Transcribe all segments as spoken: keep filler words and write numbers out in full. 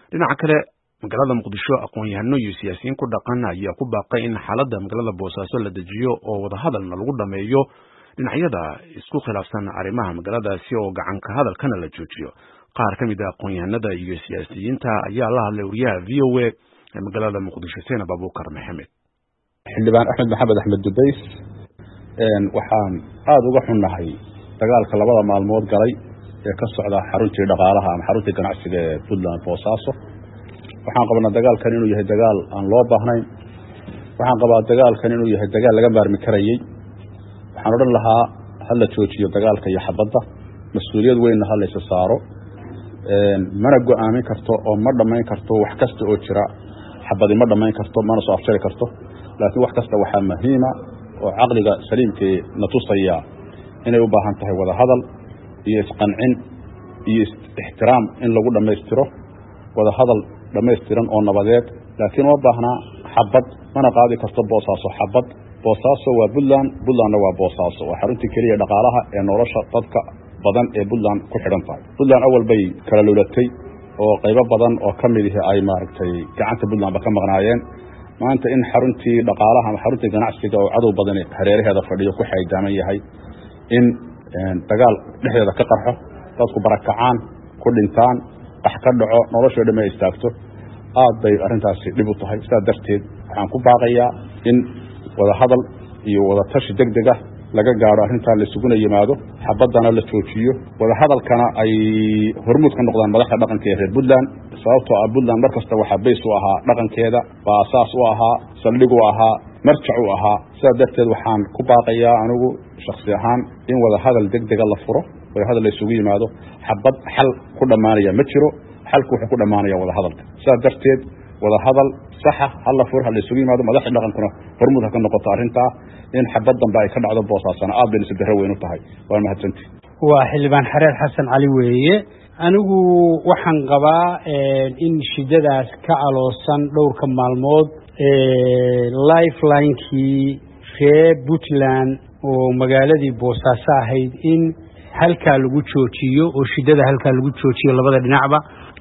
dhinaca kale magaalada Muqdisho aqoon-yahano iyo siyaasiyiin ku dhaqan ayaa ku baaqay in xaaladda magaalada Boosaaso la dejiyo oo wada hadalna lagu dhameeyo dhinacyada isku khilaafsan arrimaha magaaladaasi oo gacan ka hadalkana la joojiyo. qaar ka mid ah aqoon-yahanada iyo siyaasiyiinta ayaa la hadlay wariyaha V O A ee magaalada Muqdisho Seenab Abuukar Maxamed. xildhibaan Axmed Maxamed Axmed Dubays een waxaan aad uga xunnahay dagaalka labada maalmood galay ee ka socda xaruntii dhaqaalaha ama xaruntii ganacsiga ee Puntland Boosaaso. waxaan qabnaa dagaalkan inuu yahay dagaal aan loo baahnayn. waxaan qabaa dagaalkan inuu yahay dagaal laga maarmi karayay. waxaan oran lahaa hal la joojiyo dagaalka iyo xabadda, mas'uuliyad weyn hal la saaro. een mana go'aamin karto oo ma dhamayn karto wax kasta oo jira. xabadi ma dhamayn karto, mana soo afjari karto. laakiin wax kasta waxa muhiim ah oo aqliga saliimka na tusaya inay u baahan tahay wada hadal iyo isqancin iyo ixtiraam in lagu dhameystiro wada hadal dhameystiran oo nabadeed. laakiin oo baahnaa xabad mana qaadi karto Boosaaso xabad. Boosaaso waa Puntland, Puntlandna waa Boosaaso, waa xaruntii kaliya dhaqaalaha ee nolosha dadka badan ee Puntland ku xidhan tahay. Puntland awal bay kala lulatay oo qaybo badan oo kamid ah ay maaragtay gacanta Puntland ba ka maqnaayeen. maanta in xaruntii dhaqaalaha ama xaruntii ganacsiga oo cadow badan hareeraheeda fadhiyo ku xaydaaman yahay in dagaal dhexdeeda ka qarxo, dadku barakacaan, ku dhintaan, qax ka dhaco, noloshooda dhamay istaagto, aad bay arrintaasi dhib u tahay. sidaa darteed waxaan ku baaqayaa in wada hadal iyo wada tashi degdeg ah laga gaaro arrintaa la isugu yimaado, xabadana la joojiyo, wada hadalkana ay hormuud ka noqdaan madaxda dhaqanka ee reer Puntland. sababtoo ah Puntland markasta waxa bays u ahaa dhaqankeeda, waa asaas u ahaa, saldhig u ahaa, marjac u ahaa. sidaa darteed waxaan ku baaqayaa anigu shakhsi ahaan in wada hadal degdeg ah la furo, wada hadal la isugu yimaado. xabad xal ku dhamaanaya ma jiro, xalku wuxuu ku dhamaanaya wada hadalka. sidaa darteed wada hadal sax ah hal la furo, hal la isugu yimaado, madaxda dhaqankuna hormuud ka noqoto arrintaa in xabad dambe ay ka dhacdo Boosaasana aad bay isbedel weyn u tahay. waa mahadsantii. waa xildhibaan xareer xasan cali weeye. anigu waxaan qabaa in shidadaas ka aloosan dhowrka maalmood lifeline-kii reer Puntland oo magaaladii Boosaaso ahayd in halkaa lagu joojiyo oo shidada halkaa lagu joojiyo labada dhinacba.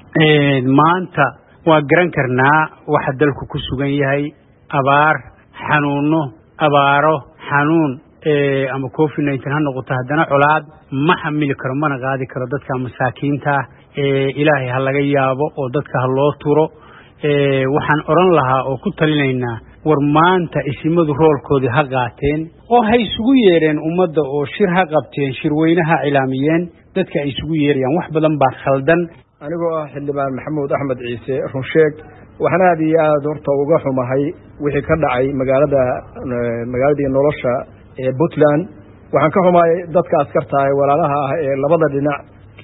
maanta waa garan karnaa waxa dalku ku sugan yahay: abaar, xanuuno, abaaro, xanuun ama covid nineteen ha noqoto, haddana colaad ma xamili karo, mana qaadi karo dadka masaakiinta ee ilaahay ha laga yaabo oo dadka ha loo turo. waxaan oran lahaa oo ku talinaynaa war maanta isimadu roolkoodii ha qaateen oo hay isugu yeereen ummadda oo shir ha qabteen, shirweynaha cilaamiyeen, dadka ay isugu yeerayaan wax badan baa khaldan. anigoo ah xildhibaan Maxamuud Axmed Ciise Runsheeg, waxaan aad iyo aad horta uga xumahay wixii ka dhacay magaalada magaaladii nolosha ee Puntland. waxaan ka xumahay dadka askarta ah walaalaha ah ee labada dhinac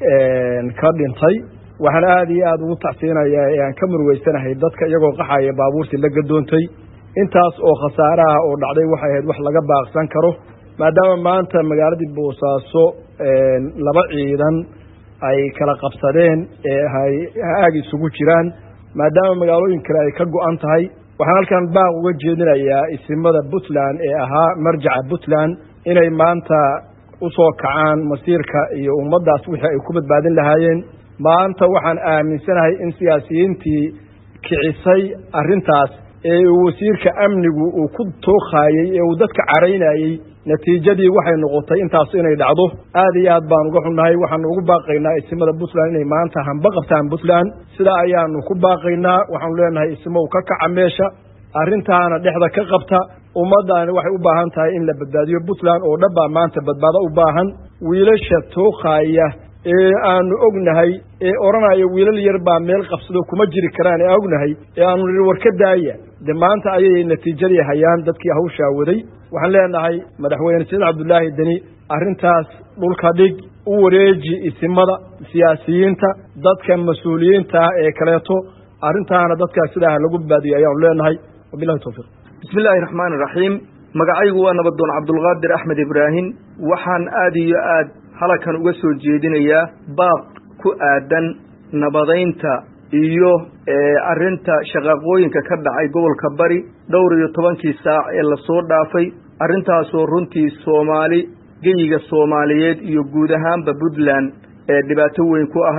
ka dhintay. waxaan aad iyo aad ugu tacsiinayaa ee aan ka murugeysanahay dadka iyagoo qaxaya baabuurtii la gadoontay. intaas oo khasaaraha oo dhacday waxay ahayd wax laga baaqsan karo, maadaama maanta magaaladii Boosaaso laba ciidan ay kala qabsadeen ee ay aag isugu jiraan, maadaama magaalooyin kale ay ka go'an tahay. waxaan halkan baaq uga jeedinayaa isimada Puntland ee ahaa marjaca Puntland inay maanta u soo kacaan masiirka iyo ummaddaas wixii ay ku badbaadin lahaayeen. maanta waxaan aaminsanahay in siyaasiyiintii kicisay arrintaas ee wasiirka amnigu uu ku tooqayay ee uu dadka caraynayay, natiijadii waxay noqotay intaas inay dhacdo. aad iyo aad baan uga xunnahay. waxaan ugu baaqaynaa isimada Puntland inay maanta hanba qabtaan Puntland. sidaa ayaanu ku baaqaynaa. waxaanu leenahay isimow ka kaca meesha, arrintaana dhexda ka qabta. ummaddaani waxay u baahan tahay in la badbaadiyo Puntland oo dhanbaa maanta badbaado u baahan. wiilasha tooqaya ee aanu ognahay ee oranaya wiilal yar baa meel qabsado kuma jiri karaan ee ognahay ee aanu war ka daaya, de maanta ayay natiijadii hayaan dadkii hawshaa waday. waxaan leenahay madaxweyne Saciid Cabdullaahi Deni arrintaas dhulka dhig, u wareeji isimada, siyaasiyiinta, dadka mas'uuliyiinta ee kaleeto, arrintaana dadka sidaa lagu badbaadiyo ayaanu leenahay. wabillahi tawfiiq. bismillaahi raxmaani raxiim. magacaygu waa nabadoon Cabdulqaadir Axmed Ibraahim. waxaan aad iyo aad halkan uga soo jeedinayaa baaq ku aadan nabadaynta iyo arinta shaqaqooyinka ka dhacay gobolka Bari dhowr iyo tobankii saac ee la soo dhaafay. arintaas oo runtii Soomaali geyiga Soomaaliyeed iyo guud ahaanba Puntland ee dhibaato weyn ku ahayd.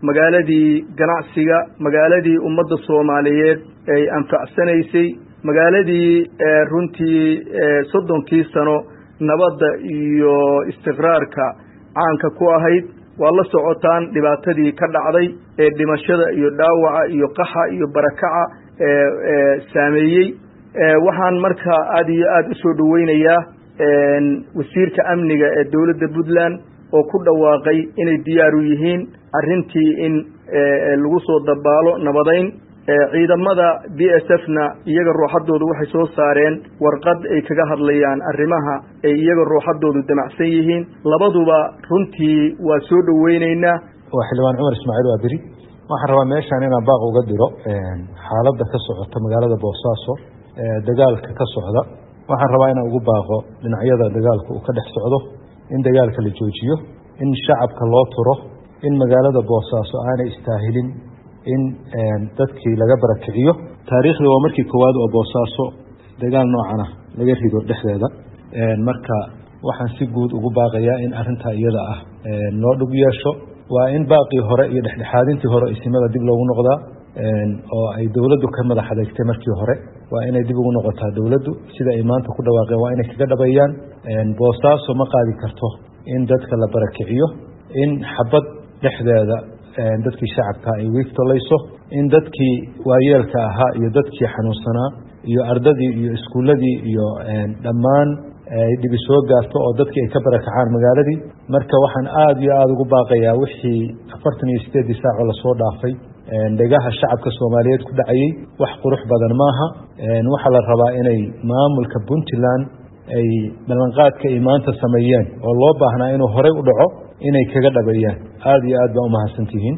magaaladii ganacsiga magaaladii ummadda Soomaaliyeed ay anfacsanaysay magaaladii runtii soddonkii sano nabadda iyo istiqraarka caanka ku ahayd waa la socotaan dhibaatadii ka dhacday ee dhimashada iyo dhaawaca iyo qaxa iyo barakaca ee saameeyay waxaan marka aad iyo aad u soo dhaweynayaa wasiirka amniga ee dawladda Puntland oo ku dhawaaqay inay diyaar u yihiin arrintii in lagu soo dabaalo nabadeyn ciidamada B S F na iyaga ruuxadoodu waxay soo saareen warqad ay kaga hadlayaan arrimaha ay iyaga ruuxadoodu damacsan yihiin labaduba runtii waa soo dhaweynaynaa waa xildhibaan Cumar Ismaaciil Waabiri waxaan rabaa meeshaan inaan baaq uga diro xaaladda ka socota magaalada Boosaaso dagaalka ka socda waxaan rabaa inaan ugu baaqo dhinacyada dagaalka uu ka dhex socdo in dagaalka la joojiyo in shacabka loo turo in magaalada Boosaaso aanay istaahilin in dadkii laga barakiciyo taariikhda waa markii koowaad oo Boosaaso dagaal noocan ah laga rido dhexdeeda marka waxaan si guud ugu baaqayaa in arinta iyada ah loo dhug yeesho waa in baaqii hore iyo dhexdhexaadintii hore isimada dib loogu noqdaa oo ay dawladdu ka madax adeegtay markii hore waa inay dib ugu noqotaa dawladdu sida ay maanta ku dhawaaqeen waa inay kaga dhabayaan Boosaaso ma qaadi karto in dadka la barakiciyo in xabad dhexdeeda dadkii shacabka ay wiiftolayso in dadkii waayeelka ahaa iyo dadkii xanuunsanaa iyo ardadii iyo iskuuladii iyo dhammaan ay dib soo gaarto oo dadkii ay ka barakacaan magaaladii marka waxaan aad iyo aad ugu baaqayaa wixii afartan iyo sideed saac oo la soo dhaafay dagaha shacabka Soomaaliyeed ku dhacayay wax qurux badan maaha waxa la rabaa inay maamulka Puntland ay ballanqaadka ay maanta sameeyeen oo loo baahnaa inuu horey u dhaco inay kaga dhabayaan aad iyo aad baa u mahadsantihiin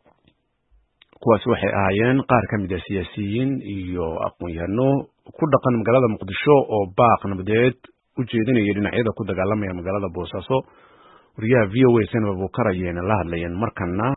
kuwaas waxay ahaayeen qaar ka mid ah siyaasiyiin iyo aqoon-yahano ku dhaqan magaalada Muqdisho oo baaq nabadeed u jeedinaya dhinacyada ku dagaalamaya magaalada Boosaaso wariyaha V O A Sanaba Bukar ayayna la hadlayeen markana